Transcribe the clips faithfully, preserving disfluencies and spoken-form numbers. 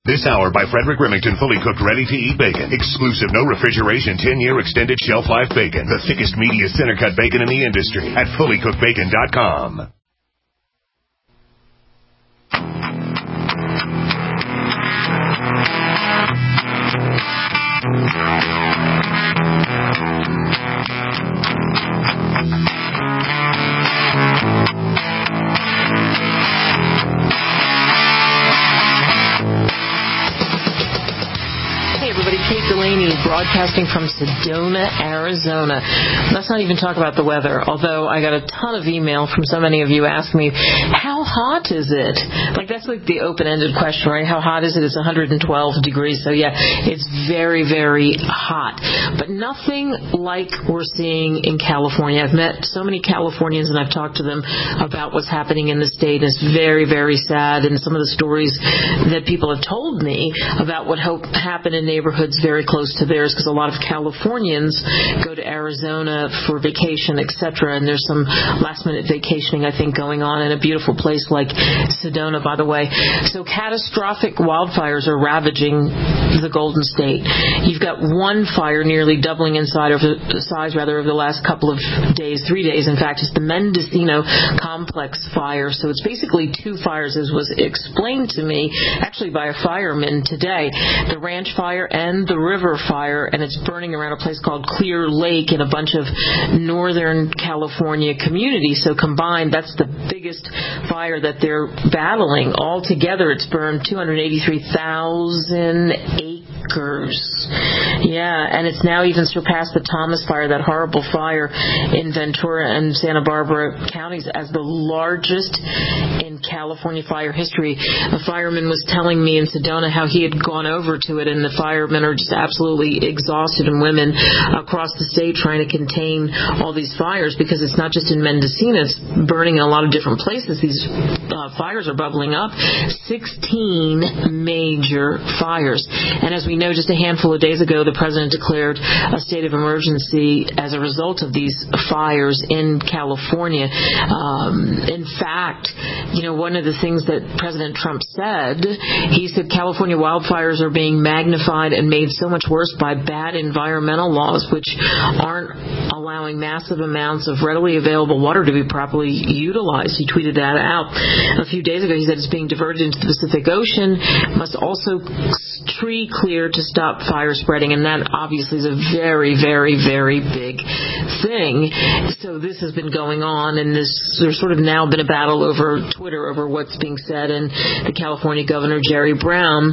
This hour by Frederick Remington, fully cooked, ready-to-eat bacon. Exclusive, no refrigeration, ten-year extended shelf life bacon. The thickest, meatiest, center-cut bacon in the industry at fully cooked bacon dot com. Kate Delaney, broadcasting from Sedona, Arizona. Let's not even talk about the weather, although I got a ton of email from so many of you asking me, how hot is it? Like, that's like the open-ended question, right? How hot is it? It's one hundred twelve degrees, so yeah, it's very, very hot. But nothing like we're seeing in California. I've met so many Californians, and I've talked to them about what's happening in the state. It's very, very sad, and some of the stories that people have told me about what hope happened in neighborhoods very close to theirs, because a lot of Californians go to Arizona for vacation, et cetera, and there's some last-minute vacationing, I think, going on in a beautiful place like Sedona, by the way. So catastrophic wildfires are ravaging the Golden State. You've got one fire nearly doubling in size over, size rather, over the last couple of days, three days, in fact. It's the Mendocino Complex fire. So it's basically two fires, as was explained to me, actually by a fireman today. The Ranch Fire and the River Fire, and it's burning around a place called Clear Lake in a bunch of Northern California communities. So combined, that's the biggest fire that they're battling. Altogether, it's burned two hundred eighty-three thousand acres. Yeah, and it's now even surpassed the Thomas Fire, that horrible fire in Ventura and Santa Barbara counties, as the largest in California fire history. A fireman was telling me in Sedona how he had gone over to it, and the firemen are just absolutely exhausted, and women across the state trying to contain all these fires, because it's not just in Mendocino, it's burning in a lot of different places. These uh, fires are bubbling up. sixteen major fires. And as we know, just a handful of days ago, the president declared a state of emergency as a result of these fires in California. Um, in fact, you know, one of the things that President Trump said, he said California wildfires are being magnified and made so much worse by bad environmental laws, which aren't allowing massive amounts of readily available water to be properly utilized. He tweeted that out a few days ago. He said it's being diverted into the Pacific Ocean, must also tree clear to stop fire spreading, and that obviously is a very, very, very big thing. So this has been going on, and this, there's sort of now been a battle over Twitter over what's being said, and the California Governor Jerry Brown,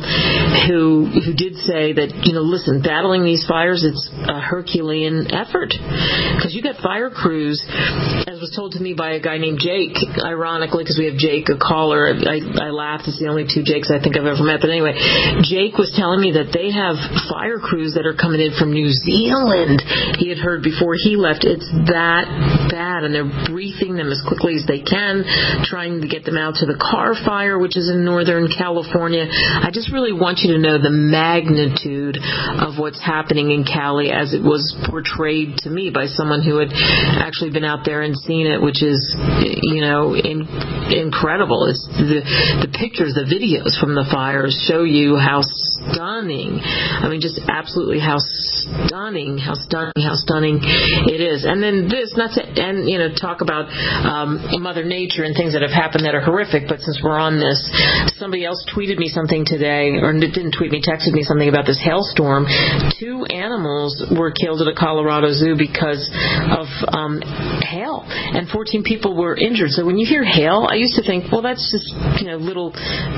who who did say that, you know, listen, battling these fires, it's a Herculean effort, because you got fire crews, as was told to me by a guy named Jake, ironically, because we have Jake, a caller. I, I laughed. It's the only two Jakes I think I've ever met. But anyway, Jake was telling me that they have fire crews that are coming in from New Zealand. He had heard before he left, it's that bad, and they're briefing them as quickly as they can, trying to get them out to the Carr Fire, which is in Northern California. I just really want you to know the magnitude of what's happening in Cali as it was portrayed to me by someone who had actually been out there and seen it, which is, you know, in, incredible. It's the, the pictures, the videos from the fires show you how stunning, I mean, just absolutely how stunning, how stunning, how stunning it is. And then this, not to, and, you know, talk about um, Mother Nature and things that have happened that are horrific, but since we're on this, somebody else tweeted me something today, or didn't tweet me, texted me something about this hailstorm. Two animals were killed at a Colorado zoo because of um, hail, and fourteen people were injured. So when you hear hail, I used to think, well, that's just, you know, little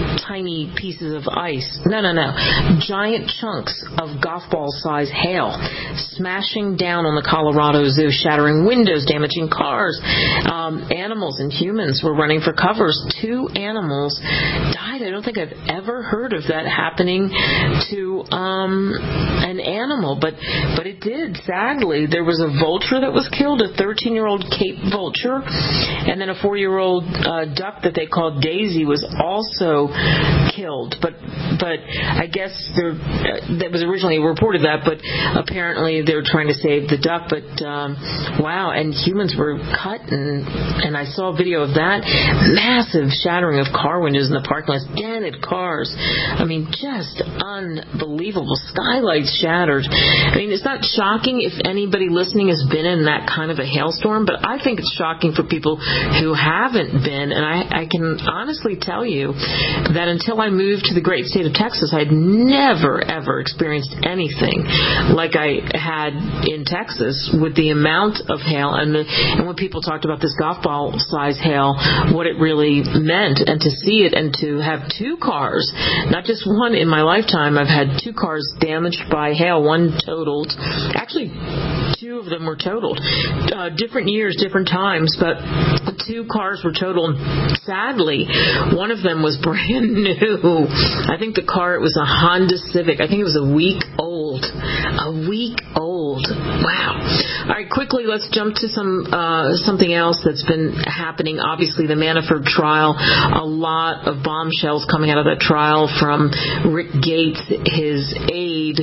tiny pieces of ice. No, no, no. Giant chunks of golf ball size hail smashing down on the Colorado Zoo, shattering windows, damaging cars. Um, animals and humans were running for covers. Two animals died. I don't think I've ever heard of that happening to um, an animal, but but it did, sadly. There was a vulture that was killed, a thirteen-year-old Cape vulture, and then a four-year-old uh, duck that they called Daisy was also killed. But but I guess there, uh, that was originally reported that, but apparently they were trying to save the duck, but um, um, wow, and humans were cut, and and I saw a video of that. Massive shattering of car windows in the parking lots, dented cars. I mean, just unbelievable. Skylights shattered. I mean, it's not shocking if anybody listening has been in that kind of a hailstorm, but I think it's shocking for people who haven't been, and I, I can honestly tell you that until I moved to the great state of Texas, I'd never, ever experienced anything like I had in Texas with the amount of hail, and, the, and when people talked about this golf ball size hail, what it really meant, and to see it and to have two cars, not just one in my lifetime. I've had two cars damaged by hail, one totaled. Actually, two of them were totaled. Uh, different years, different times, but two cars were totaled. Sadly, one of them was brand new. I think the car, it was a Honda Civic. I think it was a week old. A week old. Wow. All right, quickly, let's jump to some uh, something else that's been happening. Obviously, the Manafort trial, a lot of bombshells coming out of that trial from Rick Gates, his aide.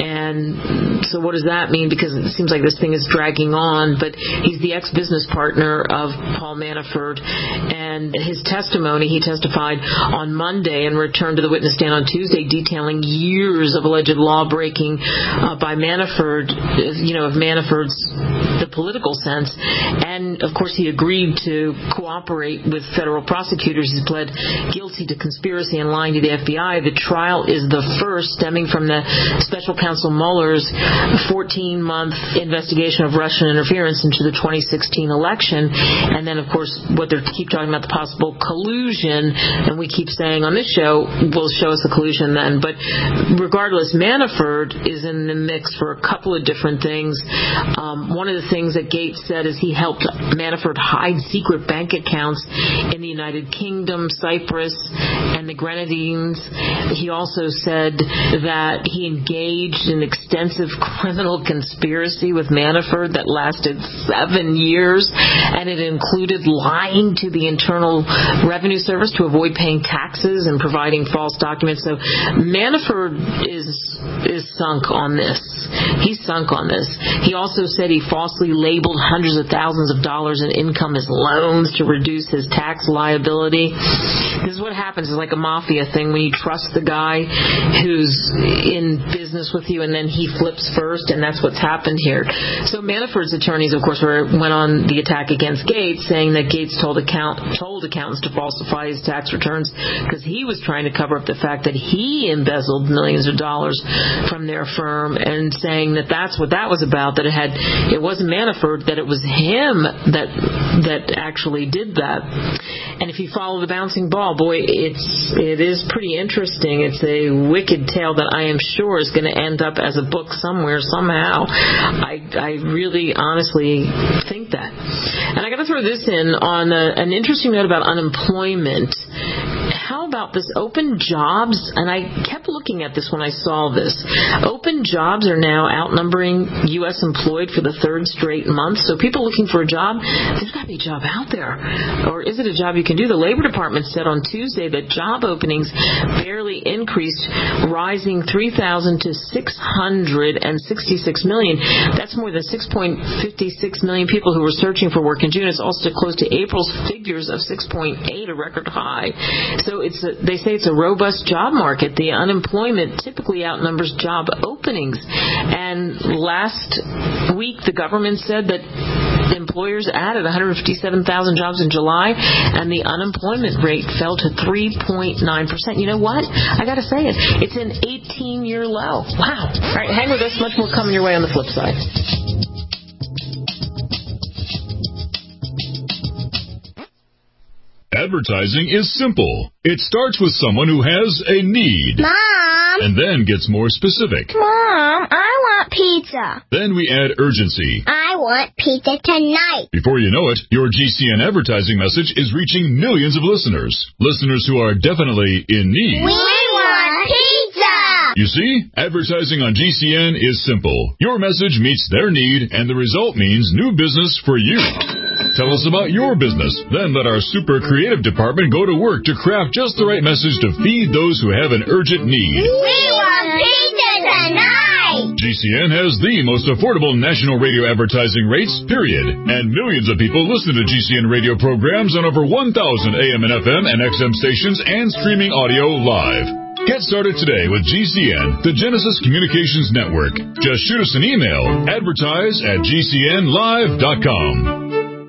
And so what does that mean? Because it seems like this thing is dragging on, but he's the ex-business partner of Paul Manafort, and his testimony, he testified on Monday and returned to the witness stand on Tuesday, detailing years of alleged law breaking uh, by Manafort, you know, of Manafort's the political sense, and of course he agreed to cooperate with federal prosecutors. He's pled guilty to conspiracy and lying to the F B I. The trial is the first stemming from the special counsel Mueller's fourteen-month investigation of Russian interference into the twenty sixteen election, and then of course what they keep talking about, the possible collusion, and we keep saying on this show, will show us the collusion then. But regardless, Manafort is in the mix for a couple of different things. Um, one of the things that Gates said is he helped Manafort hide secret bank accounts in the United Kingdom, Cyprus, and the Grenadines. He also said that he engaged in extensive criminal conspiracy with Manafort that lasted seven years, and it included lying to the Internal Revenue Service to avoid paying taxes and providing false documents. So Manafort is is sunk on this. He's sunk on this. He also said he falsely labeled hundreds of thousands of dollars in income as loans to reduce his tax liability. This is what happens. It's like a mafia thing when you trust the guy who's in business with you and then he flips first, and that's what's happened here. So Manafort's attorneys, of course, were, went on the attack against Gates, saying that Gates told, account, told accountants to falsify his tax returns because he was trying to cover up the fact that he embezzled millions of dollars from their firm, and saying that that's what that was about, that it had, it wasn't Manafort, that it was him that that actually did that. And if you follow the bouncing ball, boy, it's it is pretty interesting. It's a wicked tale that I am sure is going to end up as a book somewhere, somehow. I, I really honestly think that. And I got to throw this in on a, an interesting note about unemployment. How about this open jobs? And I kept looking at this when I saw this. Open jobs are now outnumbering U S employed for the third straight month. So people looking for a job, there's got to be a job out there. Or is it a job you can do? The Labor Department said on Tuesday that job openings barely increased, rising three thousand to six hundred sixty-six million. That's more than six point five six million people who were searching for work in June. It's also close to April's figures of six point eight, a record high. So it's a, they say it's a robust job market. The unemployment typically outnumbers job openings. And last week, the government said that employers added one hundred fifty-seven thousand jobs in July, and the unemployment rate fell to three point nine percent. You know what? I got to say it. It's an eighteen-year low. Wow. All right, hang with us. Much more coming your way on the flip side. Advertising is simple. It starts with someone who has a need. Mom! And then gets more specific. Mom, I want pizza. Then we add urgency. I want pizza tonight. Before you know it, your G C N advertising message is reaching millions of listeners. Listeners who are definitely in need. We want pizza! You see, advertising on G C N is simple. Your message meets their need, and the result means new business for you. Tell us about your business. Then let our super creative department go to work to craft just the right message to feed those who have an urgent need. We want pizza tonight! G C N has the most affordable national radio advertising rates, period. And millions of people listen to G C N radio programs on over one thousand A M and F M and X M stations and streaming audio live. Get started today with G C N, the Genesis Communications Network. Just shoot us an email, advertise at g c n live dot com.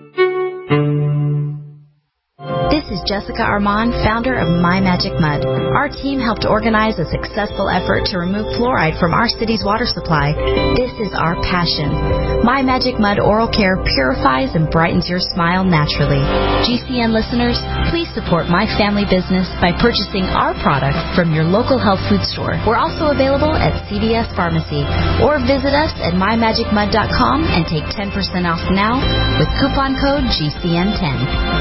This is Jessica Armand, founder of My Magic Mud. Our team helped organize a successful effort to remove fluoride from our city's water supply. This is our passion. My Magic Mud Oral Care purifies and brightens your smile naturally. G C N listeners, please support my family business by purchasing our product from your local health food store. We're also available at C V S Pharmacy, or visit us at my magic mud dot com and take ten percent off now with coupon code G C N ten.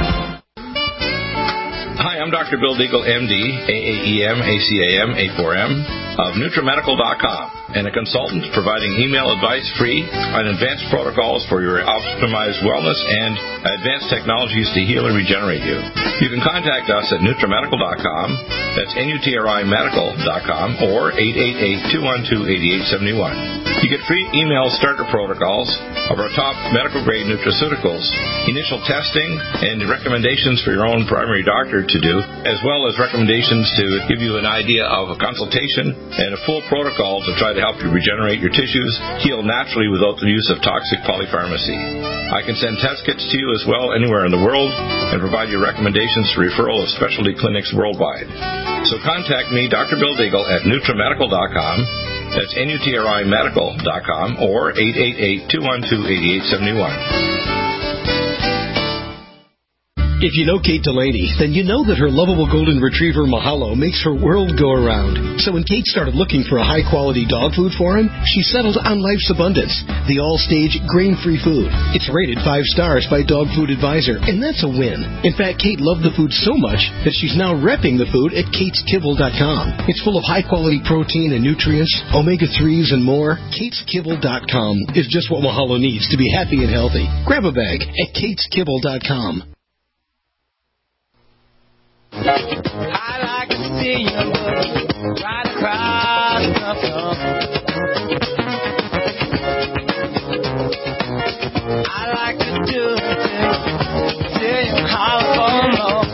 Hi, I'm Doctor Bill Deagle, M D, A A E M, A C A M, A four M, of NutriMedical dot com, and a consultant providing email advice free on advanced protocols for your optimized wellness and advanced technologies to heal and regenerate you. You can contact us at NutriMedical dot com, that's N U T R I Medical dot com, or eight eight eight, two one two, eight eight seven one. You get free email starter protocols of our top medical-grade nutraceuticals, initial testing, and recommendations for your own primary doctor to do, as well as recommendations to give you an idea of a consultation and a full protocol to try to help you regenerate your tissues, heal naturally without the use of toxic polypharmacy. I can send test kits to you as well anywhere in the world and provide you recommendations for referral of specialty clinics worldwide. So contact me, Doctor Bill Deagle, at NutriMedical dot com. That's N U T R I Medical dot com, or eight eight eight, two one two, eight eight seven one. If you know Kate Delaney, then you know that her lovable golden retriever Mahalo makes her world go around. So when Kate started looking for a high-quality dog food for him, she settled on Life's Abundance, the all-stage grain-free food. It's rated five stars by Dog Food Advisor, and that's a win. In fact, Kate loved the food so much that she's now repping the food at kates kibble dot com. It's full of high-quality protein and nutrients, omega threes, and more. kates kibble dot com is just what Mahalo needs to be happy and healthy. Grab a bag at kates kibble dot com. I like to see you look right across the floor. I like to do it till you holler for more.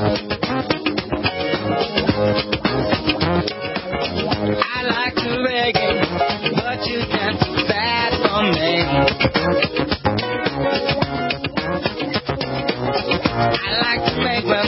I like to reggae, but you dance too bad for me. I like to make my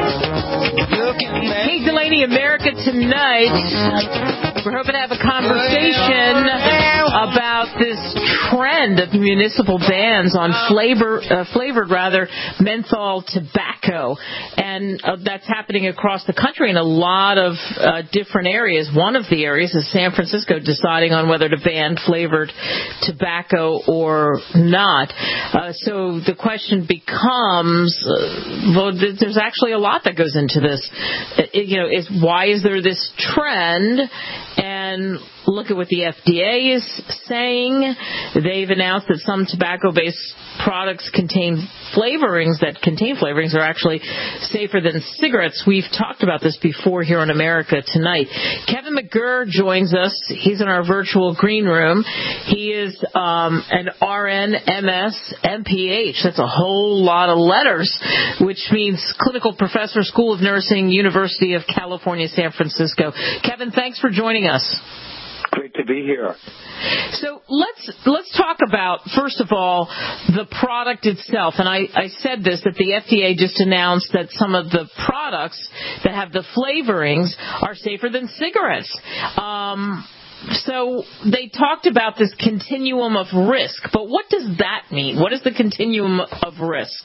Kate Delaney, America Tonight. We're hoping to have a conversation about this trend of municipal bans on flavor, uh, flavored rather menthol tobacco, and uh, that's happening across the country in a lot of uh, different areas. One of the areas is San Francisco deciding on whether to ban flavored tobacco or not. Uh, so the question becomes, uh, well, th- there's actually a lot that goes into this. It, you know, is why is there this trend? And look at what the F D A is saying. They've announced that some tobacco-based products contain flavorings that contain flavorings are actually safer than cigarettes. We've talked about this before here on America Tonight. Kevin McGurr joins us. He's in our virtual green room. He is um, an R N, M S, M P H. That's a whole lot of letters, which means Clinical Professor, School of Nursing, University of California, San Francisco. Kevin, thanks for joining us. Great to be here. So let's let's talk about, first of all, the product itself. And I, I said this, that the F D A just announced that some of the products that have the flavorings are safer than cigarettes. Um, so they talked about this continuum of risk. But what does that mean? What is the continuum of risk?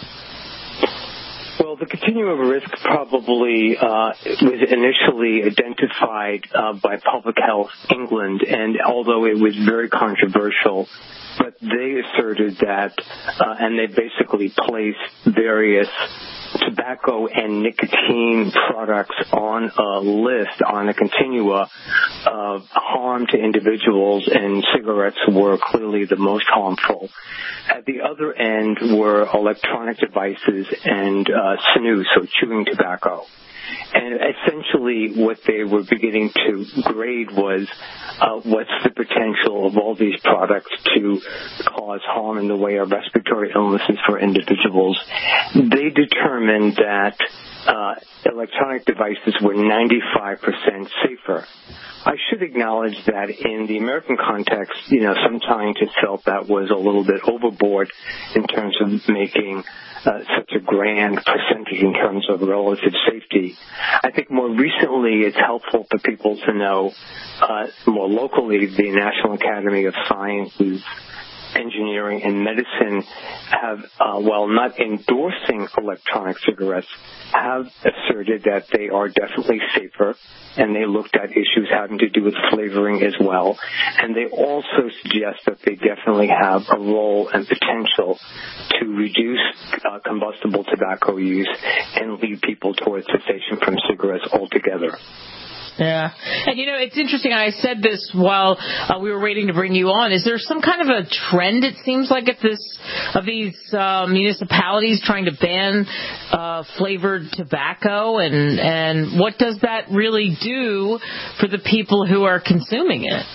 Well, the continuum of risk probably uh, was initially identified uh, by Public Health England, and although it was very controversial, but they asserted that, uh, and they basically placed various tobacco and nicotine products on a list, on a continua of harm to individuals, and cigarettes were clearly the most harmful. At the other end were electronic devices and uh, snus, so chewing tobacco. And essentially what they were beginning to grade was uh, what's the potential of all these products to cause harm in the way of respiratory illnesses for individuals. They determined that uh, electronic devices were ninety-five percent safer. I should acknowledge that in the American context, you know, some scientists felt that was a little bit overboard in terms of making uh, such a grand percentage in terms of relative safety. I think more recently it's helpful for people to know uh, more locally the National Academy of Sciences, Engineering, and Medicine have, uh, while not endorsing electronic cigarettes, have asserted that they are definitely safer, and they looked at issues having to do with flavoring as well. And they also suggest that they definitely have a role and potential to reduce uh, combustible tobacco use and lead people towards cessation from cigarettes altogether. Yeah. And, you know, it's interesting. I said this while uh, we were waiting to bring you on. Is there some kind of a trend, it seems like, at this of these uh, municipalities trying to ban uh, flavored tobacco? And, and what does that really do for the people who are consuming it?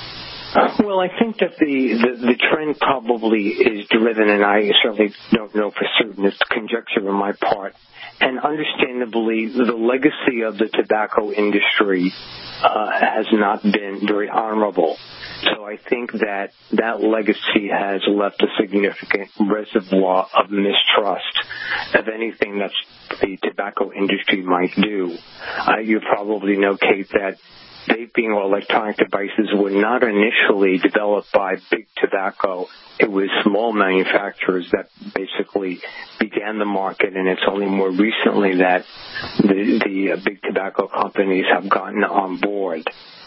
Well, I think that the, the, the trend probably is driven, and I certainly don't know for certain, it's conjecture on my part. And understandably, the legacy of the tobacco industry uh, has not been very honorable. So I think that that legacy has left a significant reservoir of mistrust of anything that the tobacco industry might do. Uh, you probably know, Kate, that vaping or electronic devices were not initially developed by big tobacco. It was small manufacturers that basically began the market, and it's only more recently that the, the uh, big tobacco companies have gotten on board.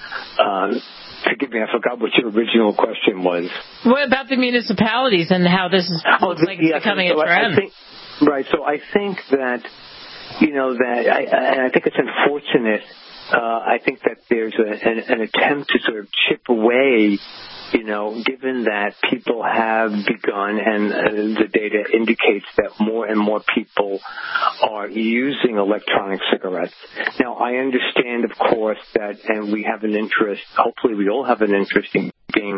Um, forgive me, I forgot what your original question was. What about the municipalities and how this is, oh, looks like it's yeah, becoming so a trend? I think, right, so I think that, you know, that, I, and I think it's unfortunate. Uh, I think that there's a, an, an attempt to sort of chip away, you know, given that people have begun, and uh, the data indicates that more and more people are using electronic cigarettes. Now, I understand, of course, that, and we have an interest, hopefully we all have an interest in being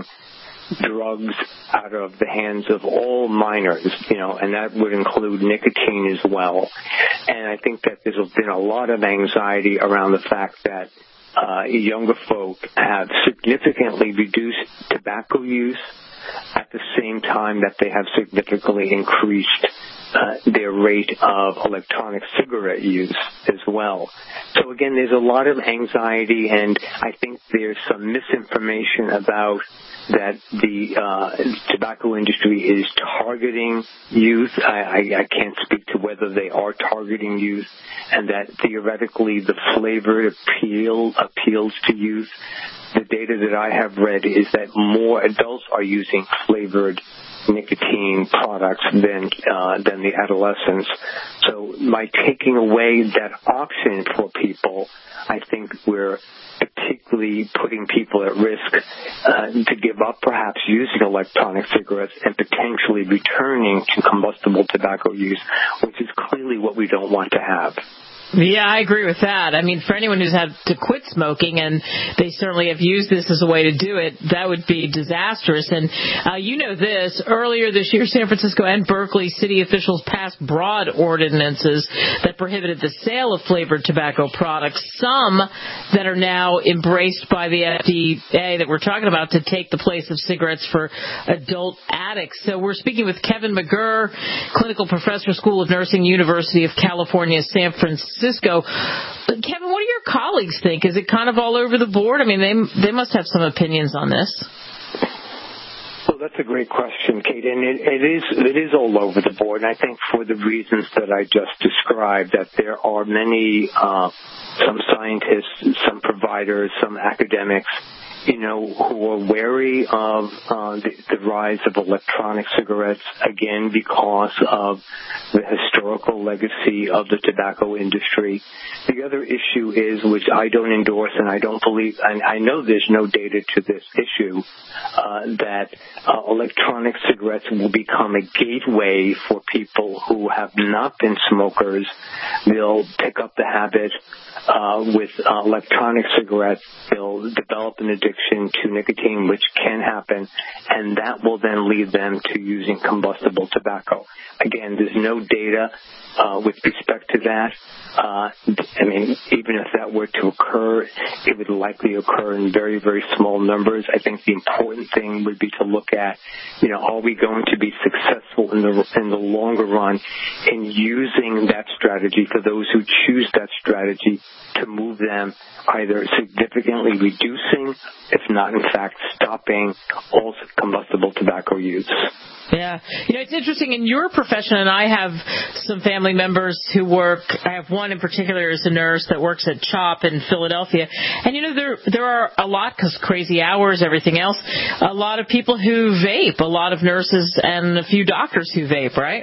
drugs out of the hands of all minors, you know, and that would include nicotine as well. And I think that there's been a lot of anxiety around the fact that uh, younger folk have significantly reduced tobacco use at the same time that they have significantly increased uh, their rate of electronic cigarette use as well. So again, there's a lot of anxiety, and I think there's some misinformation about that the uh, tobacco industry is targeting youth. I, I, I can't speak to whether they are targeting youth, and that theoretically the flavored appeal appeals to youth. The data that I have read is that more adults are using flavored nicotine products than uh, than the adolescents. So by taking away that option for people, I think we're particularly putting people at risk uh, to give up perhaps using electronic cigarettes and potentially returning to combustible tobacco use, which is clearly what we don't want to have. Yeah, I agree with that. I mean, for anyone who's had to quit smoking, and they certainly have used this as a way to do it, that would be disastrous. And uh, you know this, earlier this year, San Francisco and Berkeley city officials passed broad ordinances that prohibited the sale of flavored tobacco products, some that are now embraced by the F D A that we're talking about to take the place of cigarettes for adult addicts. So we're speaking with Kevin McGurr, clinical professor, School of Nursing, University of California, San Francisco. Cisco. Kevin, what do your colleagues think? Is it kind of all over the board? I mean, they they must have some opinions on this. Well, that's a great question, Kate, and it, it is it is all over the board. And I think for the reasons that I just described, that there are many, uh, some scientists, some providers, some academics you know, who are wary of uh, the, the rise of electronic cigarettes, again, because of the historical legacy of the tobacco industry. The other issue is, which I don't endorse, and I don't believe, and I know there's no data to this issue, uh, that uh, electronic cigarettes will become a gateway for people who have not been smokers. They'll pick up the habit uh, with uh, electronic cigarettes. They'll develop an addiction to nicotine, which can happen, and that will then lead them to using combustible tobacco. Again, there's no data uh, with respect to that. Uh, I mean, even if that were to occur, it would likely occur in very, very small numbers. I think the important thing would be to look at, you know, are we going to be successful in the in the longer run in using that strategy for those who choose that strategy to move them either significantly reducing, if not in fact stopping, all combustible tobacco use. Yeah. You know, it's interesting in your profession, and I have some family members who work, I have one in particular is a nurse that works at CHOP in Philadelphia. And, you know, there there are a lot, because crazy hours, everything else, a lot of people who vape, a lot of nurses and a few doctors who vape, right?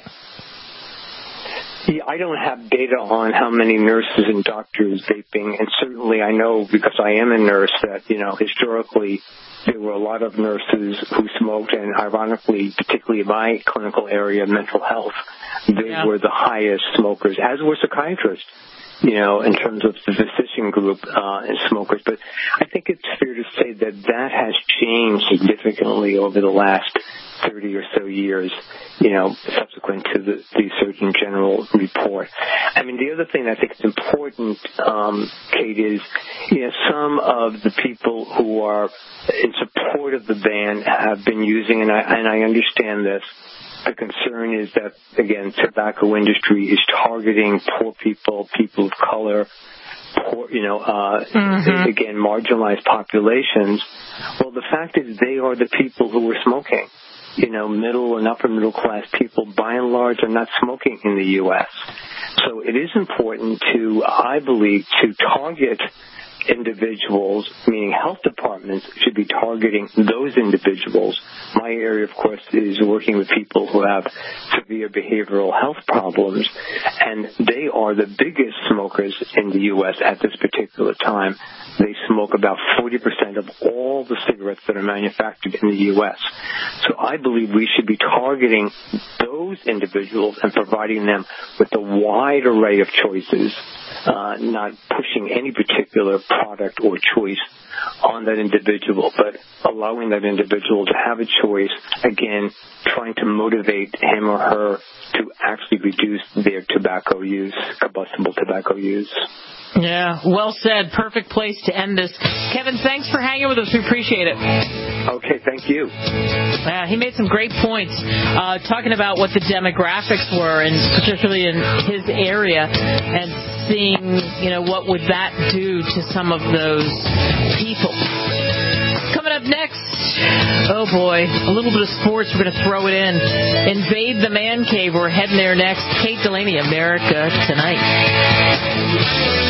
Yeah, I don't have data on how many nurses and doctors vaping, and certainly I know, because I am a nurse, that, you know, historically there were a lot of nurses who smoked, and ironically, particularly in my clinical area, mental health, they yeah. were the highest smokers, as were psychiatrists, you know, in terms of the physician group uh, and smokers. But I think it's fair to say that that has changed significantly over the last thirty or so years, you know, subsequent to the, the Surgeon General report. I mean, the other thing I think is important, um, Kate, is, you know, some of the people who are in support of the ban have been using, and I, and I understand this, the concern is that, again, tobacco industry is targeting poor people, people of color, poor, you know, uh, mm-hmm. again, marginalized populations. Well, the fact is they are the people who are smoking. You know, middle and upper middle class people, by and large, are not smoking in the U S. So it is important to, I believe, to target individuals, meaning health departments should be targeting those individuals. My area, of course, is working with people who have severe behavioral health problems, and they are the biggest smokers in the U S at this particular time. They smoke about forty percent of all the cigarettes that are manufactured in the U S. So I believe we should be targeting those individuals and providing them with a wide array of choices, uh, not pushing any particular product or choice on that individual, but allowing that individual to have a choice, again, trying to motivate him or her to actually reduce their tobacco use, combustible tobacco use. Yeah, well said. Perfect place to end this. Kevin, thanks for hanging with us. We appreciate it. Okay, thank you. Yeah, he made some great points, uh, talking about what the demographics were, and particularly in his area, and seeing, you know, what would that do to some of those people. Coming up next, oh boy, a little bit of sports. We're going to throw it in. Invade the Man Cave. We're heading there next. Kate Delaney, America Tonight.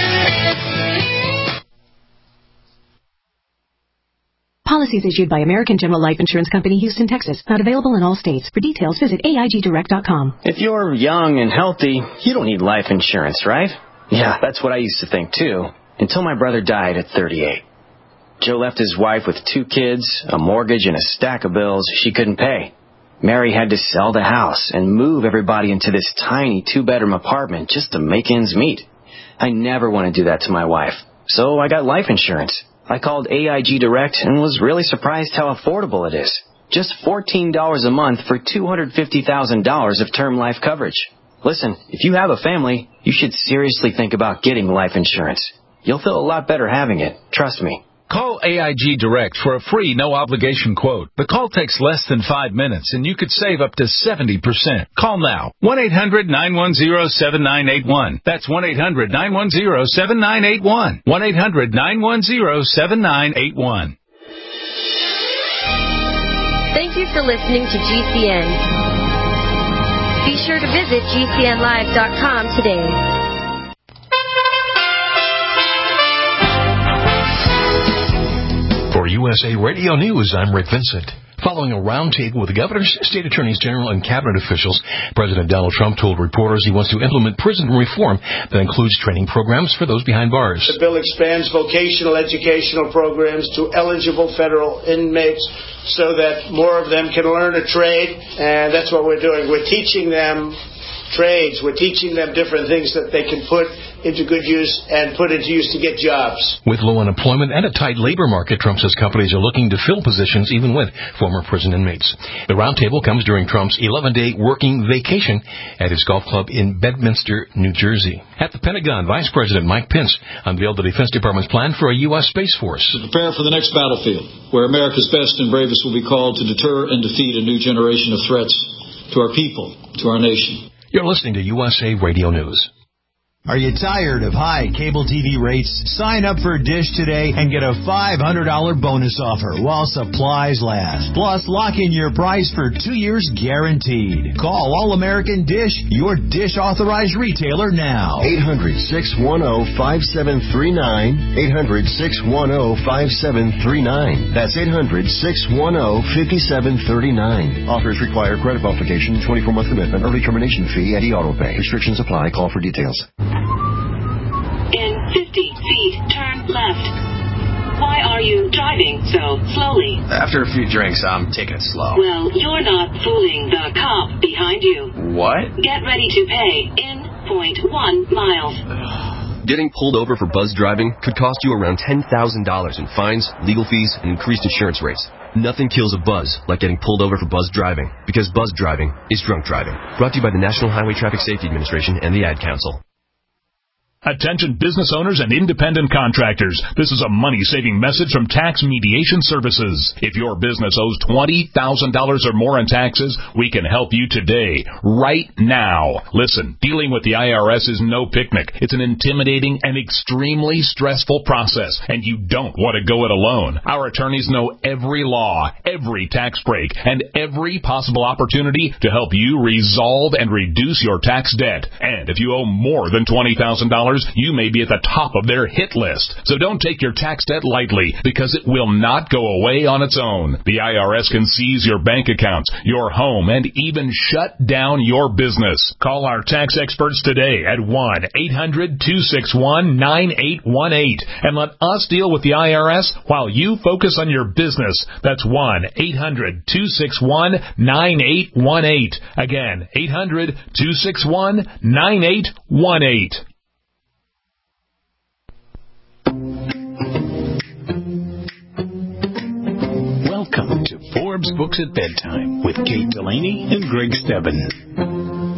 Policies issued by American General Life Insurance Company, Houston, Texas. Not available in all states. For details, visit A I G direct dot com. If you're young and healthy, you don't need life insurance, right? Yeah, that's what I used to think, too. Until my brother died at thirty-eight. Joe left his wife with two kids, a mortgage, and a stack of bills she couldn't pay. Mary had to sell the house and move everybody into this tiny two-bedroom apartment just to make ends meet. I never want to do that to my wife, so I got life insurance. I called A I G Direct and was really surprised how affordable it is. Just fourteen dollars a month for two hundred fifty thousand dollars of term life coverage. Listen, if you have a family, you should seriously think about getting life insurance. You'll feel a lot better having it. Trust me. Call A I G Direct for a free, no-obligation quote. The call takes less than five minutes, and you could save up to seventy percent. Call now. one eight hundred nine one zero seven nine eight one. That's one eight hundred nine one zero seven nine eight one. one eight hundred nine one zero seven nine eight one. Thank you for listening to G C N. Be sure to visit G C N live dot com today. For S A Radio News, I'm Rick Vincent. Following a roundtable with the governors, state attorneys general, and cabinet officials, President Donald Trump told reporters he wants to implement prison reform that includes training programs for those behind bars. The bill expands vocational educational programs to eligible federal inmates so that more of them can learn a trade, and that's what we're doing. We're teaching them trades. We're teaching them different things that they can put into good use and put into use to get jobs. With low unemployment and a tight labor market, Trump says companies are looking to fill positions even with former prison inmates. The roundtable comes during Trump's eleven-day working vacation at his golf club in Bedminster, New Jersey. At the Pentagon, Vice President Mike Pence unveiled the Defense Department's plan for a U S Space Force. To prepare for the next battlefield, where America's best and bravest will be called to deter and defeat a new generation of threats to our people, to our nation. You're listening to U S A Radio News. Are you tired of high cable T V rates? Sign up for Dish today and get a five hundred dollars bonus offer while supplies last. Plus, lock in your price for two years guaranteed. Call All American Dish, your Dish authorized retailer now. eight hundred, six one zero, five seven three nine. eight hundred, six one zero, five seven three nine. That's eight hundred, six one zero, five seven three nine. Offers require credit qualification, twenty-four month commitment, early termination fee, and e-auto pay. Restrictions apply. Call for details. In fifty feet, turn left. Why are you driving so slowly? After a few drinks, I'm taking it slow. Well, you're not fooling the cop behind you. What? Get ready to pay in point one miles. Getting pulled over for buzz driving could cost you around ten thousand dollars in fines, legal fees, and increased insurance rates. Nothing kills a buzz like getting pulled over for buzz driving, because buzz driving is drunk driving. Brought to you by the National Highway Traffic Safety Administration and the Ad Council. Attention business owners and independent contractors. This is a money-saving message from Tax Mediation Services. If your business owes twenty thousand dollars or more in taxes, we can help you today, right now. Listen, dealing with the I R S is no picnic. It's an intimidating and extremely stressful process, and you don't want to go it alone. Our attorneys know every law, every tax break, and every possible opportunity to help you resolve and reduce your tax debt. And if you owe more than twenty thousand dollars, you may be at the top of their hit list. So don't take your tax debt lightly, because it will not go away on its own. The I R S can seize your bank accounts, your home, and even shut down your business. Call our tax experts today at one eight hundred, two six one, nine eight one eight and let us deal with the I R S while you focus on your business. That's one eight hundred, two six one, nine eight one eight. Again, eight hundred, two six one, nine eight one eight. Welcome to Forbes Books at Bedtime with Kate Delaney and Greg Stebbin.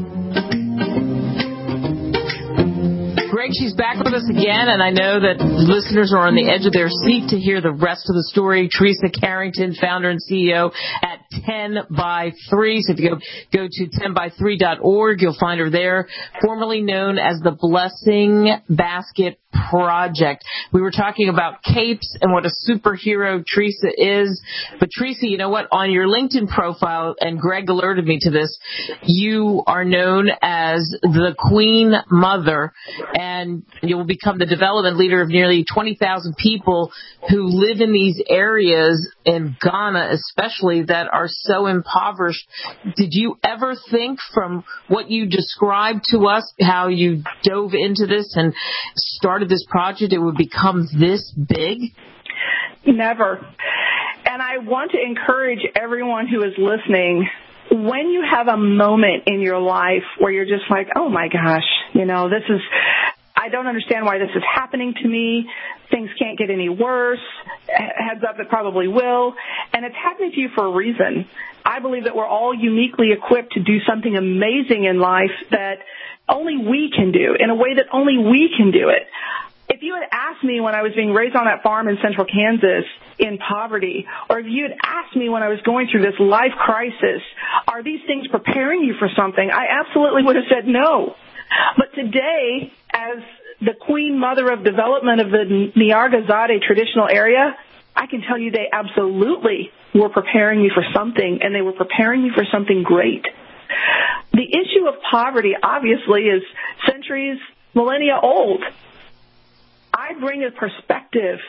Greg, she's back with us again, and I know that listeners are on the edge of their seat to hear the rest of the story. Teresa Carrington, founder and C E O at ten by three. So if you go, go to ten by three dot org, you'll find her there, formerly known as the Blessing Basket Project. We were talking about capes and what a superhero Teresa is. But Teresa, you know what? On your LinkedIn profile, and Greg alerted me to this, you are known as the Queen Mother, and you will become the development leader of nearly twenty thousand people who live in these areas in Ghana, especially, that are so impoverished. Did you ever think, from what you described to us, how you dove into this and started this project, it would become this big? Never. And I want to encourage everyone who is listening, when you have a moment in your life where you're just like, oh my gosh, you know, this is, I don't understand why this is happening to me. Things can't get any worse. Heads up, it probably will. And it's happening to you for a reason. I believe that we're all uniquely equipped to do something amazing in life that only we can do, in a way that only we can do it. If you had asked me when I was being raised on that farm in central Kansas in poverty, or if you had asked me when I was going through this life crisis, are these things preparing you for something, I absolutely would have said no. But today, as the Queen Mother of Development of the Niargazade traditional area, I can tell you they absolutely were preparing me for something, and they were preparing me for something great. The issue of poverty, obviously, is centuries, millennia old. I bring a perspective to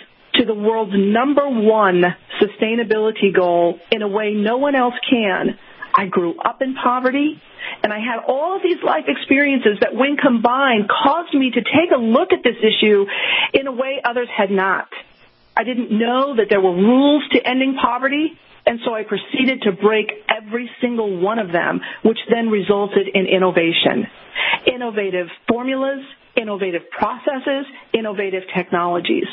to the world's number one sustainability goal in a way no one else can. I grew up in poverty, and I had all of these life experiences that, when combined, caused me to take a look at this issue in a way others had not. I didn't know that there were rules to ending poverty, and so I proceeded to break every single one of them, which then resulted in innovation. Innovative formulas, innovative processes, innovative technologies.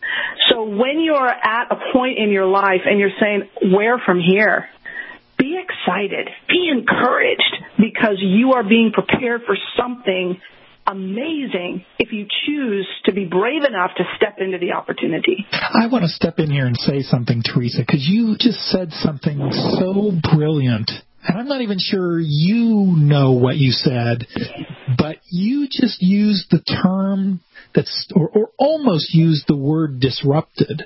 So when you're at a point in your life and you're saying, where from here? Be excited, be encouraged, because you are being prepared for something amazing if you choose to be brave enough to step into the opportunity. I want to step in here and say something, Teresa, because you just said something so brilliant. And I'm not even sure you know what you said, but you just used the term that's, or, or almost used the word disrupted.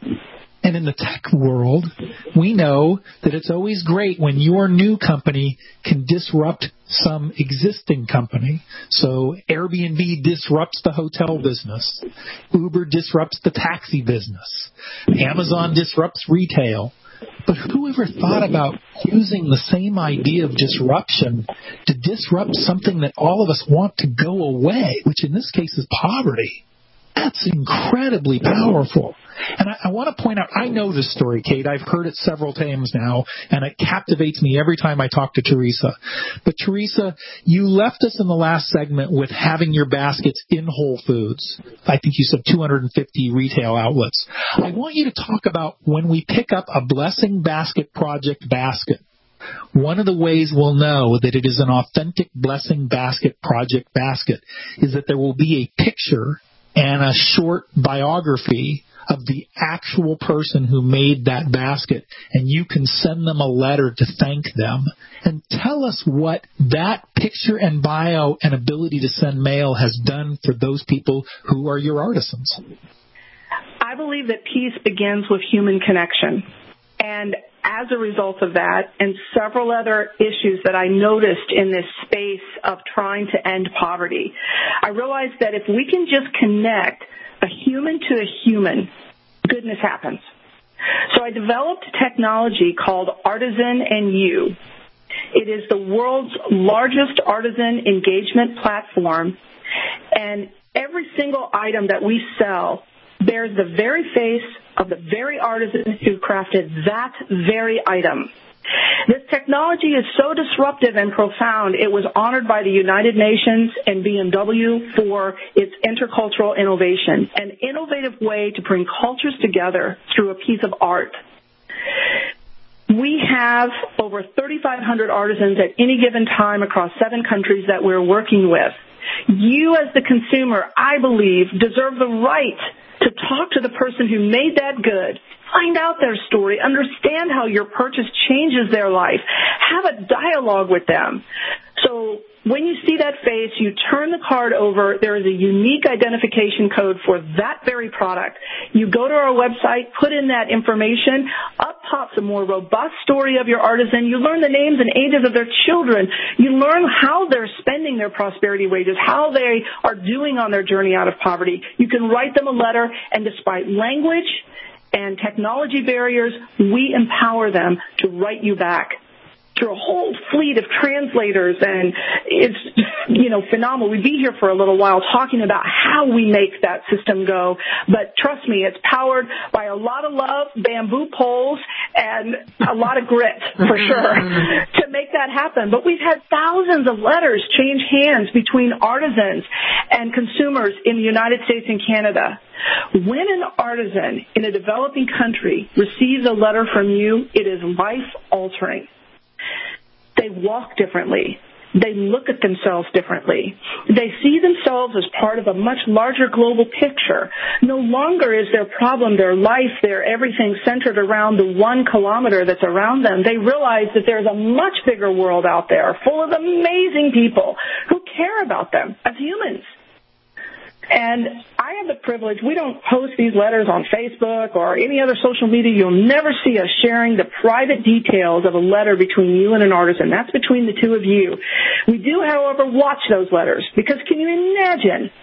And in the tech world, we know that it's always great when your new company can disrupt some existing company. So Airbnb disrupts the hotel business. Uber disrupts the taxi business. Amazon disrupts retail. But who ever thought about using the same idea of disruption to disrupt something that all of us want to go away, which in this case is poverty? That's incredibly powerful. And I, I want to point out, I know this story, Kate. I've heard it several times now, and it captivates me every time I talk to Teresa. But Teresa, you left us in the last segment with having your baskets in Whole Foods. I think you said two hundred fifty retail outlets. I want you to talk about when we pick up a Blessing Basket Project basket. One of the ways we'll know that it is an authentic Blessing Basket Project basket is that there will be a picture and a short biography of the actual person who made that basket, and you can send them a letter to thank them. And tell us what that picture and bio and ability to send mail has done for those people who are your artisans. I believe that peace begins with human connection. And as a result of that, and several other issues that I noticed in this space of trying to end poverty, I realized that if we can just connect a human to a human, goodness happens. So I developed technology called Artisan and You. It is the world's largest artisan engagement platform, and every single item that we sell bears the very face of the very artisan who crafted that very item. This technology is so disruptive and profound, it was honored by the United Nations and B M W for its intercultural innovation, an innovative way to bring cultures together through a piece of art. We have over thirty-five hundred artisans at any given time across seven countries that we're working with. You as the consumer, I believe, deserve the right to talk to the person who made that good, find out their story, understand how your purchase changes their life, have a dialogue with them. So when you see that face, you turn the card over. There is a unique identification code for that very product. You go to our website, put in that information. Up pops a more robust story of your artisan. You learn the names and ages of their children. You learn how they're spending their prosperity wages, how they are doing on their journey out of poverty. You can write them a letter, and despite language and technology barriers, we empower them to write you back through a whole fleet of translators, and it's, you know, phenomenal. We'd be here for a little while talking about how we make that system go, but trust me, it's powered by a lot of love, bamboo poles, and a lot of grit, for sure, to make that happen. But we've had thousands of letters change hands between artisans and consumers in the United States and Canada. When an artisan in a developing country receives a letter from you, it is life-altering. They walk differently. They look at themselves differently. They see themselves as part of a much larger global picture. No longer is their problem, their life, their everything centered around the one kilometer that's around them. They realize that there's a much bigger world out there full of amazing people who care about them as humans. And I have the privilege, we don't post these letters on Facebook or any other social media. You'll never see us sharing the private details of a letter between you and an artisan. That's between the two of you. We do, however, watch those letters, because can you imagine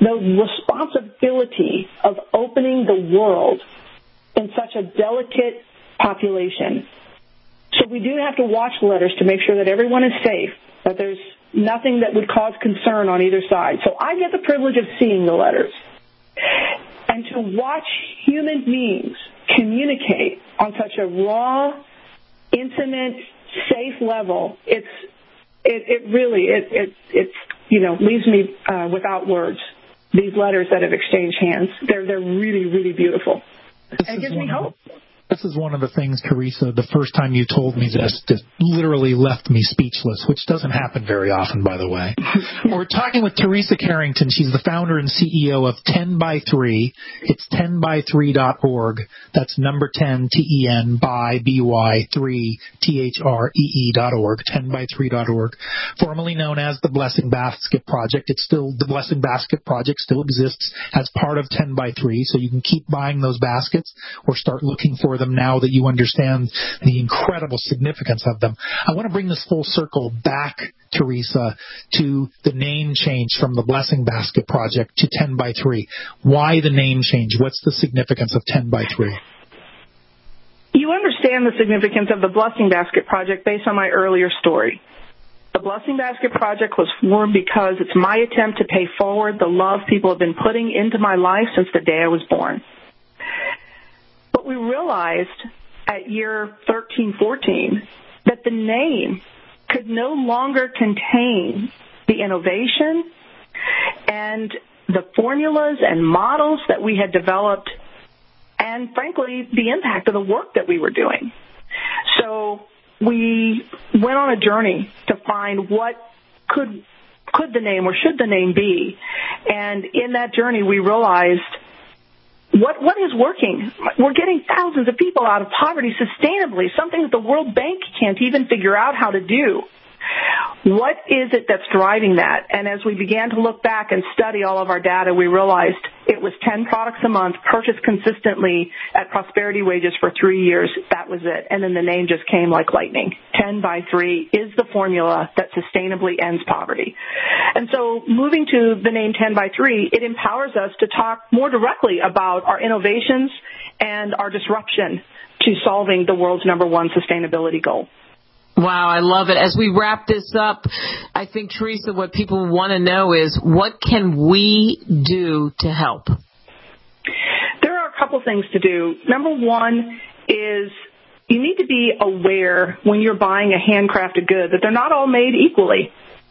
the responsibility of opening the world in such a delicate population. So we do have to watch the letters to make sure that everyone is safe, that there's nothing that would cause concern on either side. So I get the privilege of seeing the letters. And to watch human beings communicate on such a raw, intimate, safe level, it's it, it really it it it's you know leaves me uh, without words. These letters that have exchanged hands, they're they're really really beautiful, this and it gives me hope. This is one of the things, Teresa, the first time you told me this, just literally left me speechless, which doesn't happen very often, by the way. We're talking with Teresa Carrington. She's the founder and C E O of ten by three. It's ten by three dot org. That's number ten, T E N, by, B Y, three, T H R E E dot org, ten by three dot org. Formerly known as the Blessing Basket Project. It's still, the Blessing Basket Project still exists as part of ten by three, so you can keep buying those baskets or start looking for them now that you understand the incredible significance of them. I want to bring this full circle back, Teresa, to the name change from the Blessing Basket Project to ten by three. Why the name change? What's the significance of ten by three? You understand the significance of the Blessing Basket Project based on my earlier story. The Blessing Basket Project was formed because it's my attempt to pay forward the love people have been putting into my life since the day I was born. But we realized at year thirteen, fourteen that the name could no longer contain the innovation and the formulas and models that we had developed and, frankly, the impact of the work that we were doing. So we went on a journey to find what could could the name or should the name be. And in that journey, we realized What what is working? We're getting thousands of people out of poverty sustainably, something that the World Bank can't even figure out how to do. What is it that's driving that? And as we began to look back and study all of our data, we realized it was ten products a month, purchased consistently at Prosperity Wages for three years. That was it. And then the name just came like lightning. ten by three is the formula that sustainably ends poverty. And so moving to the name ten by three, it empowers us to talk more directly about our innovations and our disruption to solving the world's number one sustainability goal. Wow, I love it. As we wrap this up, I think, Teresa, what people want to know is, what can we do to help? There are a couple things to do. Number one is you need to be aware when you're buying a handcrafted good that they're not all made equally.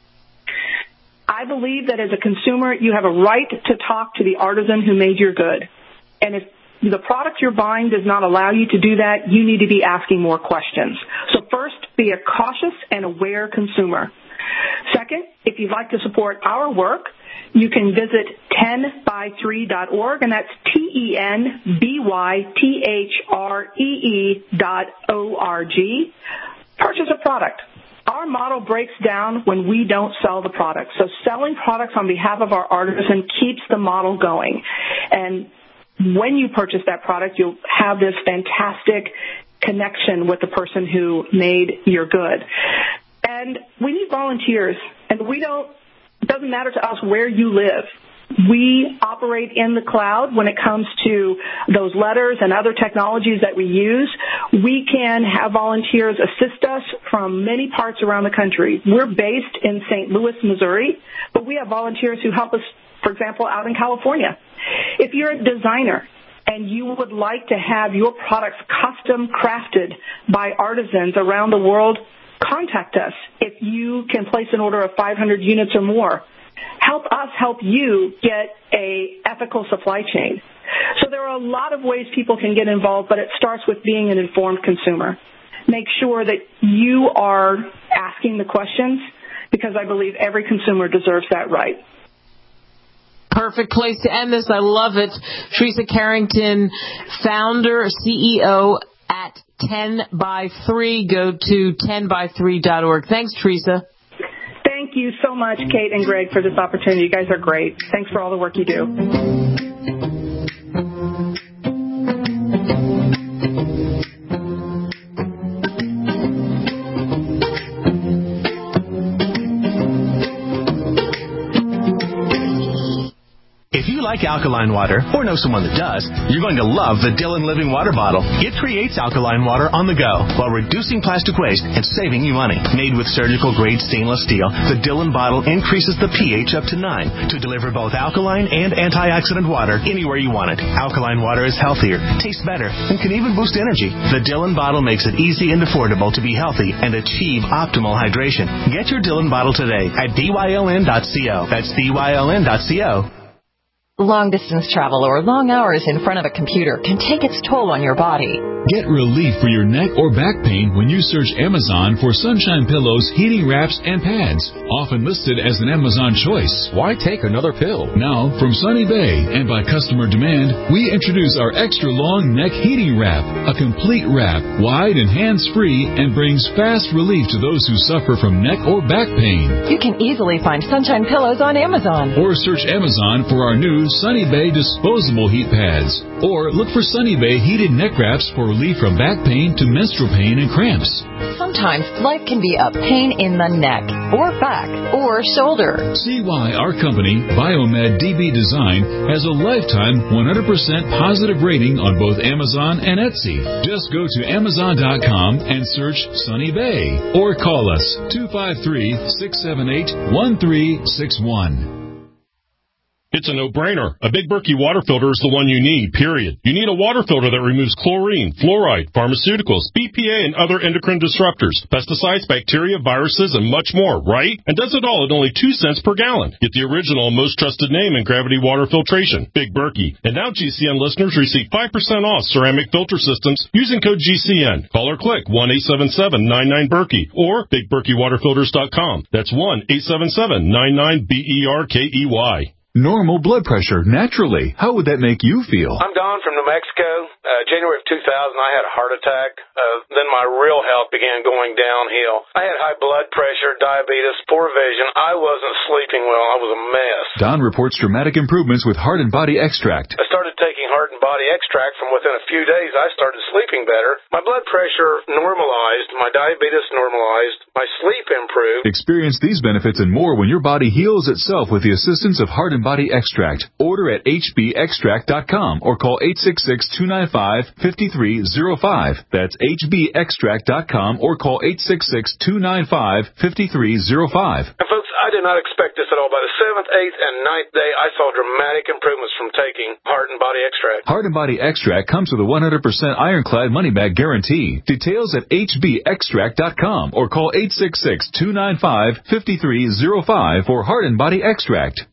I believe that as a consumer, you have a right to talk to the artisan who made your good. And if the product you're buying does not allow you to do that, you need to be asking more questions. So first, be a cautious and aware consumer. Second, if you'd like to support our work, you can visit ten by three dot org, and that's T E N B Y T H R E E dot O R G. Purchase a product. Our model breaks down when we don't sell the product. So selling products on behalf of our artisan keeps the model going. And when you purchase that product, you'll have this fantastic connection with the person who made your good. And we need volunteers. And we don't, it doesn't matter to us where you live. We operate in the cloud when it comes to those letters and other technologies that we use. We can have volunteers assist us from many parts around the country. We're based in Saint Louis, Missouri, but we have volunteers who help us, for example, out in California. If you're a designer and you would like to have your products custom crafted by artisans around the world, contact us. If you can place an order of five hundred units or more, help us help you get a ethical supply chain. So there are a lot of ways people can get involved, but it starts with being an informed consumer. Make sure that you are asking the questions, because I believe every consumer deserves that right. Perfect place to end this. I love it. Teresa Carrington, founder, C E O at ten by three. Go to ten by three dot org. Thanks, Teresa. Thank you so much, Kate and Greg, for this opportunity. You guys are great. Thanks for all the work you do. alkaline water, or know someone that does, you're going to love the Dillon Living Water Bottle. It creates alkaline water on the go while reducing plastic waste and saving you money. Made with surgical-grade stainless steel, the Dillon bottle increases the pH up to nine to deliver both alkaline and antioxidant water anywhere you want it. Alkaline water is healthier, tastes better, and can even boost energy. The Dillon bottle makes it easy and affordable to be healthy and achieve optimal hydration. Get your Dillon bottle today at D Y L N dot co. That's D Y L N dot co. Long-distance travel or long hours in front of a computer can take its toll on your body. Get relief for your neck or back pain when you search Amazon for Sunshine Pillows, heating wraps, and pads. Often listed as an Amazon choice. Why take another pill? Now, from Sunny Bay and by customer demand, we introduce our extra long neck heating wrap. A complete wrap, wide and hands-free, and brings fast relief to those who suffer from neck or back pain. You can easily find Sunshine Pillows on Amazon. Or search Amazon for our new Sunny Bay disposable heat pads. Or look for Sunny Bay heated neck wraps for relief from back pain to menstrual pain and cramps. Sometimes life can be a pain in the neck, or back, or shoulder. See why our company, Biomed D B Design, has a lifetime one hundred percent positive rating on both Amazon and Etsy. Just go to Amazon dot com and search Sunny Bay. Or call us two five three, six seven eight, one three six one. It's a no-brainer. A Big Berkey water filter is the one you need, period. You need a water filter that removes chlorine, fluoride, pharmaceuticals, B P A, and other endocrine disruptors, pesticides, bacteria, viruses, and much more, right? And does it all at only two cents per gallon. Get the original and most trusted name in gravity water filtration, Big Berkey. And now G C N listeners receive five percent off ceramic filter systems using code G C N. Call or click one eight seven seven, nine nine, Berkey or big berkey water filters dot com. That's one eight seven seven, nine nine, B E R K E Y. Normal blood pressure, naturally. How would that make you feel? I'm Don from New Mexico. Uh, January of two thousand, I had a heart attack. Uh, then my real health began going downhill. I had high blood pressure, diabetes, poor vision. I wasn't sleeping well. I was a mess. Don reports dramatic improvements with Heart and Body Extract. I started taking Heart and Body Extract. From within a few days, I started sleeping better. My blood pressure normalized. My diabetes normalized. My sleep improved. Experience these benefits and more when your body heals itself with the assistance of Heart and Body Extract. Order at H B extract dot com or call eight six six, two nine five, five three zero five. That's H B extract dot com or call eight six six, two nine five, five three zero five. And folks, I did not expect this at all. By the seventh, eighth, and ninth day, I saw dramatic improvements from taking Heart and Body Extract. Heart and Body Extract comes with a one hundred percent ironclad money-back guarantee. Details at H B extract dot com or call eight six six, two nine five, five three zero five for Heart and Body Extract.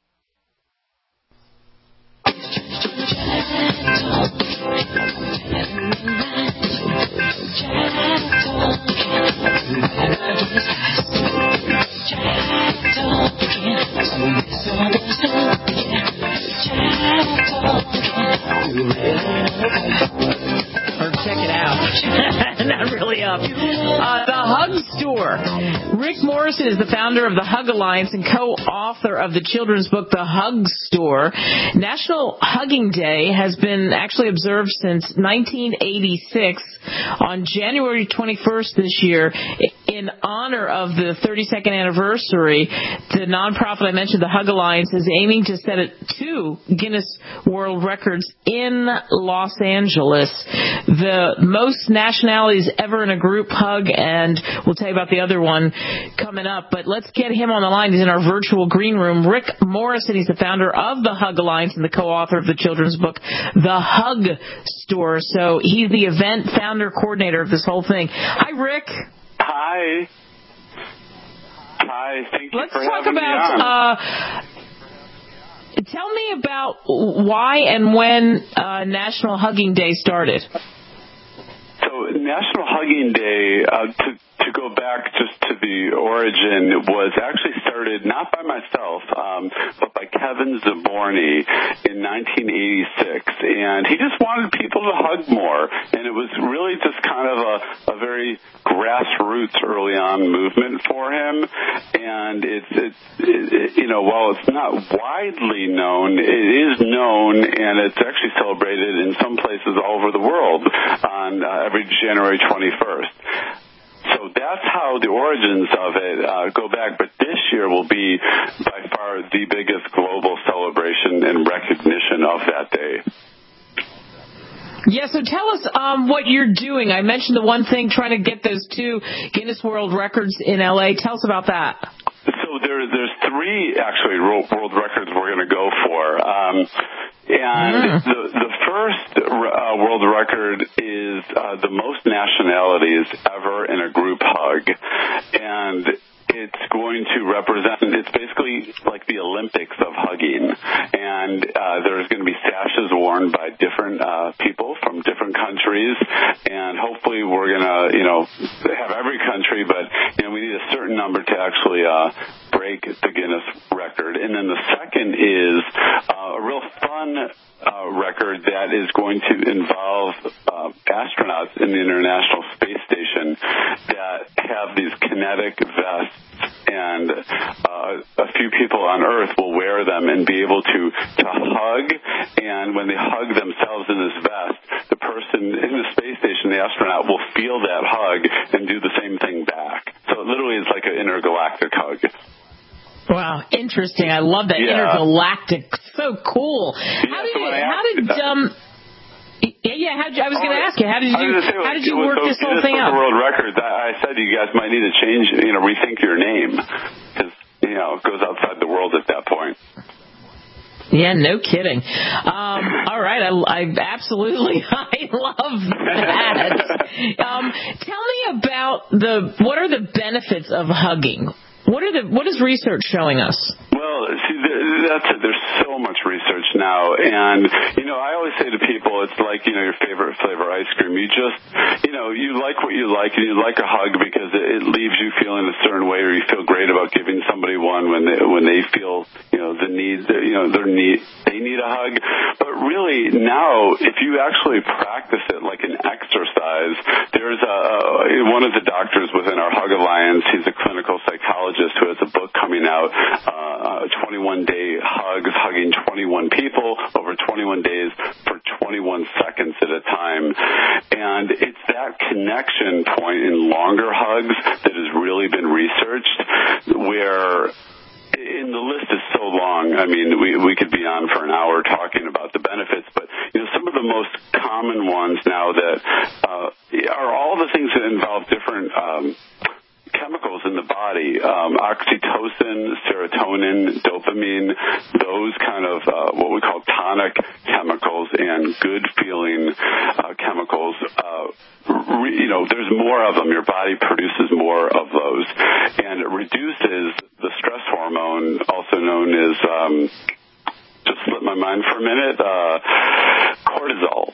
Or check it out. Not really up. Uh, the Hug Store. Rick Morrison is the founder of the Hug Alliance and co-author of the children's book, The Hug Store. National Hugging Day has been actually observed since nineteen eighty-six. On January twenty-first this year, in honor of the thirty-second anniversary, the nonprofit I mentioned, the Hug Alliance, is aiming to set it two Guinness World Records in Los Angeles. The most nationalities ever in a group hug, and we'll tell you about the other one coming up. But let's get him on the line. He's in our virtual green room. Rick Morrison, he's the founder of the Hug Alliance and the co-author of the children's book, The Hug Store. So he's the event founder coordinator of this whole thing. Hi, Rick. Hi. Hi. Thank you let's for talk having about, me on. Uh, tell me about why and when uh, National Hugging Day started. So National Hugging Day, uh, to, to go back just to the origin, was actually started not by myself, um, but by Kevin Zaborny in nineteen eighty-six. And he just wanted people to hug more. And it was really just kind of a, a very grassroots early on movement for him. And it's, it's it, it, you know, while it's not widely known, it is known, and it's actually celebrated in some places all over the world on uh, every January twenty-first. So that that's how the origins of it uh, go back. But this year will be by far the biggest global celebration and recognition of that day. Yeah, so tell us um, what you're doing. I mentioned the one thing, trying to get those two Guinness World Records in L A. Tell us about that. So there, there's three, actually, world records we're going to go for. Um, and mm. the, the first uh, world record is uh, the most nationalities ever in a group hug. And it's going to represent, it's basically like the Olympics of hugging. And uh, there's going to be sashes worn by different uh, people from different countries. And hopefully we're going to, you know, have every country, but, you know, we need a certain number to actually uh, break the Guinness record. And then the second is uh, a real fun uh, record that is going to involve uh, astronauts in the International Space Station that have these kinetic vests, and uh, a few people on Earth will wear them and be able to, to hug, and when they hug themselves in this vest, the person in the space station, the astronaut, will feel that hug and do the same thing back. So it literally is like an intergalactic hug. Wow, interesting. I love that. Yeah. Intergalactic. So cool. Yeah, how did so you, how did um yeah, how did you, I was oh, going to ask you, how did you say, how did you with work those this whole thing out? World Records, I said you guys might need to change, you know, rethink your name, because, you know, it goes outside the world at that point. Yeah, no kidding. Um, all right, I, I absolutely, I love that. um, tell me about the, what are the benefits of hugging? What are the, what is research showing us? Well, see, that's it. There's so much research now, and, you know, I always say to people, it's like, you know, your favorite flavor ice cream. You just, you know, you like what you like, and you like a hug because it, it leaves you feeling a certain way, or you feel great about giving somebody one when they, when they feel, you know, the need, you know, their need, they need a hug. But really, now, if you actually practice it like an exercise, there's a, one of the doctors within our Hug Alliance, he's a clinical psychologist who has a book coming out, uh, twenty-one day hugs, hugging twenty-one people over twenty-one days for twenty-one seconds at a time. And it's that connection point in longer hugs that has really been researched, where, and the list is so long, I mean, we, we could be on for an hour talking about the benefits, but, you know, some of the most common ones now that uh, are all the things that involve different um, chemicals in the body, um, oxytocin, serotonin, dopamine, those kind of uh, what we call tonic chemicals and good feeling uh, chemicals. Uh, re, you know, there's more of them. Your body produces more of those, and it reduces the stress hormone, also known as um, just slipped my mind for a minute, uh, cortisol.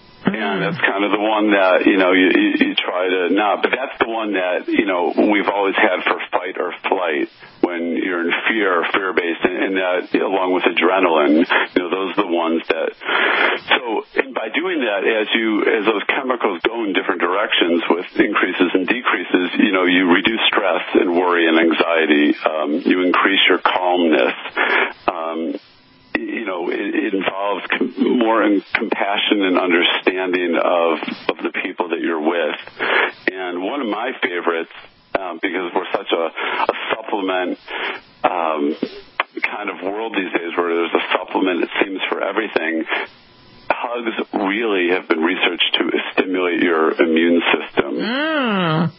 And that's kind of the one that, you know, you, you, you try to not, but that's the one that, you know, we've always had for fight or flight when you're in fear, fear-based, and, and that, along with adrenaline, you know, those are the ones that, so, and by doing that, as you, as those chemicals go in different directions with increases and decreases, you know, you reduce stress and worry and anxiety, um, you increase your calmness, um, you know, it, it involves com- more in compassion and understanding of, of the people that you're with. And one of my favorites, um, because we're such a, a supplement um, kind of world these days where there's a supplement, it seems, for everything, hugs really have been researched to stimulate your immune system. Mm.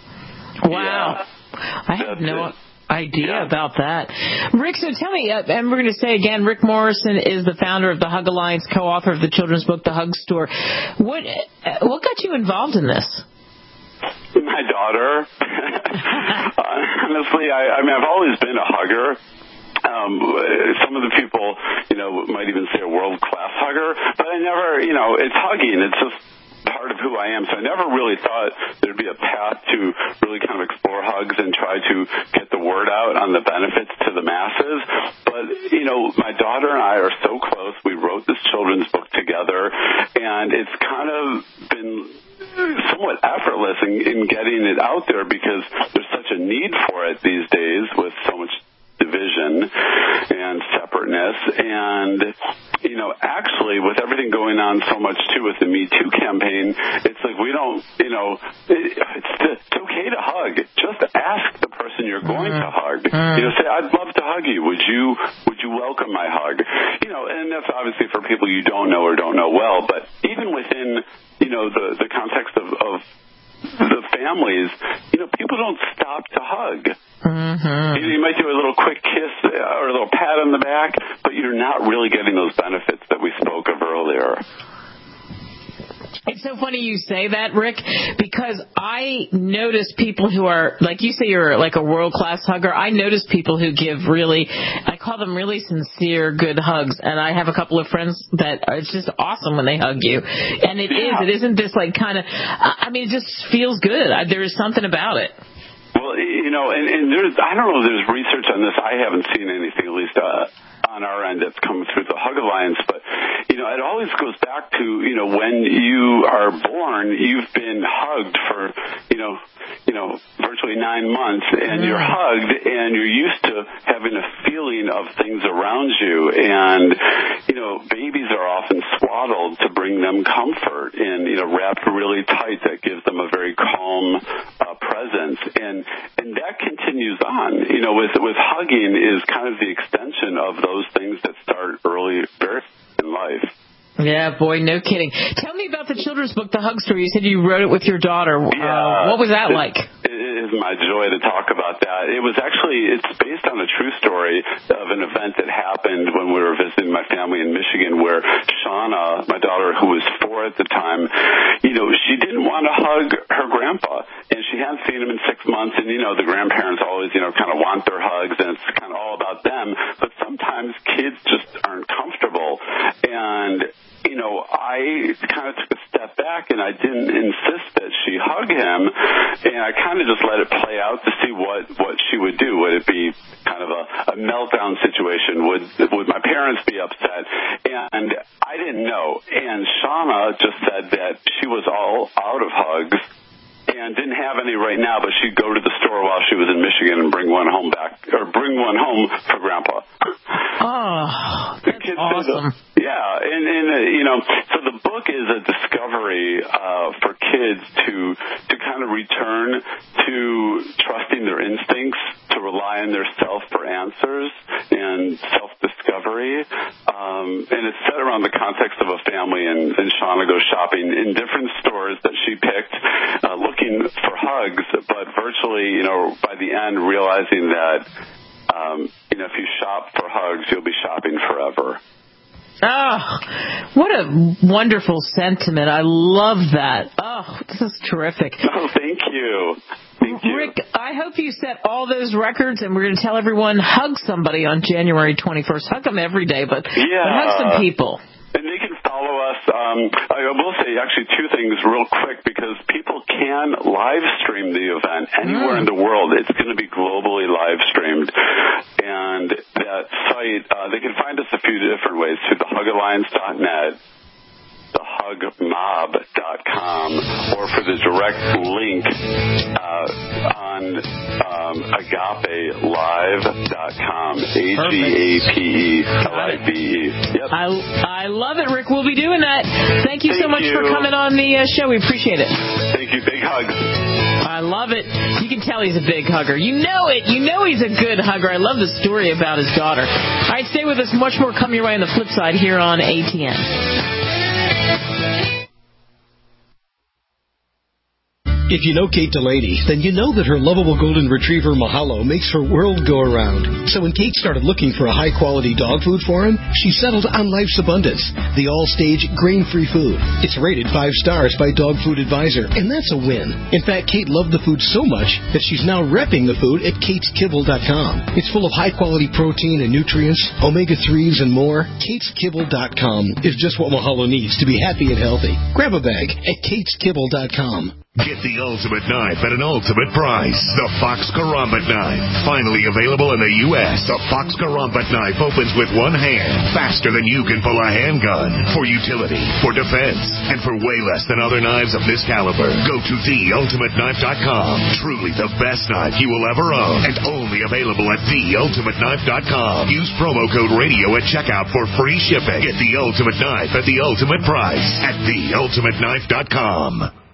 Wow. Yeah, I have no... It. idea yeah. about that. Rick, so tell me, uh, and we're going to say again, Rick Morrison is the founder of the Hug Alliance, co-author of the children's book, The Hug Store. What uh, what got you involved in this? My daughter. Honestly, I, I mean, I've always been a hugger. Um, some of the people, you know, might even say a world-class hugger, but I never, you know, it's hugging. It's just part of who I am. So I never really thought there'd be a path to really kind of explore hugs and try to get the word out on the benefits to the masses. But, you know, my daughter and I are so close. We wrote this children's book together, and it's kind of been somewhat effortless in, in getting it out there because there's such a need for it these days with so much division and separateness. And, you know, actually, with everything going on so much, too, with the Me Too campaign, it's like we don't, you know, it, it's, it's okay to hug. Just ask the person you're going to hug. You know, say, I'd love to hug you. Would you would you welcome my hug? You know, and that's obviously for people you don't know or don't know well, but even within, you know, the, the context of, of the families, you know, people don't stop to hug. Mm-hmm. You, you might do a little quick kiss or a little pat on the back, but you're not really getting those benefits that we spoke of earlier. It's so funny you say that, Rick, because I notice people who are, like you say you're like a world-class hugger, I notice people who give really, I call them really sincere, good hugs, and I have a couple of friends that are, it's just awesome when they hug you. And it yeah. is, it isn't this like kind of, I mean, it just feels good. I, there is something about it. Well, you know, and, and there's, I don't know if there's research on this. I haven't seen anything, at least uh, on our end, that's come through the Hug Alliance. But, you know, it always goes back to, you know, when you are born, you've been hugged for, you know, you know, virtually nine months, and you're hugged, and you're used to having a feeling of things around you. And, you know, babies are often swaddled to bring them comfort and, you know, wrapped really tight. That gives them a very calm uh, presence. And and that continues on. You know, with with hugging is kind of the extension of those things that start early, very in life. Yeah, boy, no kidding. Tell me about the children's book, The Hug Story. You said you wrote it with your daughter. Yeah, uh, what was that it, like? It is my joy to talk about that. It was actually, it's based on a true story of an event that happened when we were visiting my family in Michigan, where Shauna, my daughter, who was four at the time, you know, she didn't want to hug her grandpa, and she hadn't seen him in six months, and, you know, the grandparents always, you know, kind of want their hugs, and it's kind of all about them, but sometimes kids just aren't comfortable. And you know, I kind of took a step back, and I didn't insist that she hug him, and I kind of just let it play out to see what, what she would do. Would it be kind of a, a meltdown situation? Would would my parents be upset? And I didn't know. And Shauna just said that she was all out of hugs and didn't have any right now, but she'd go to the store while she was in Michigan and bring one home back, or bring one home for Grandpa. Oh, that's awesome. The, yeah, and, and uh, you know, so the book is a discovery uh, for kids to to kind of return to trusting their instincts, to rely on their self for answers and self-discovery. Um, and it's set around the context of a family, and, and Shauna goes shopping in different stores that she picked, uh, looking for hugs, but virtually, you know, by the end, realizing that, um, you know, if you shop for hugs, you'll be shopping forever. Oh, what a wonderful sentiment. I love that. Oh, this is terrific. Oh, thank you. Thank you. Rick, I hope you set all those records, and we're going to tell everyone, hug somebody on January twenty-first. Hug them every day, but, yeah. but hug some people. And they can follow us. Um, I will say actually two things real quick, because people can live stream the event anywhere mm. in the world. It's going to be globally live streamed. And that site, uh, they can find us a few different ways through the hug alliance dot net, the hug mob dot com, or for the direct link uh, on um, agape live dot com, A G A P E L I V E. Yep. I, I love it, Rick. We'll be doing that. Thank you Thank so much you. for coming on the uh, show. We appreciate it. Thank you. Big hugs. I love it. You can tell he's a big hugger. You know it. You know he's a good hugger. I love the story about his daughter. All right, stay with us. Much more coming your way on the flip side here on A T N. If you know Kate Delaney, then you know that her lovable golden retriever Mahalo makes her world go around. So when Kate started looking for a high-quality dog food for him, she settled on Life's Abundance, the all-stage grain-free food. It's rated five stars by Dog Food Advisor, and that's a win. In fact, Kate loved the food so much that she's now repping the food at kates kibble dot com. It's full of high-quality protein and nutrients, omega threes, and more. kates kibble dot com is just what Mahalo needs to be happy and healthy. Grab a bag at kates kibble dot com. Get the ultimate knife at an ultimate price. The Fox Karambit knife. Finally available in the U S. The Fox Karambit knife opens with one hand, faster than you can pull a handgun. For utility, for defense, and for way less than other knives of this caliber. Go to the ultimate knife dot com. Truly the best knife you will ever own. And only available at the ultimate knife dot com. Use promo code radio at checkout for free shipping. Get the ultimate knife at the ultimate price at the ultimate knife dot com.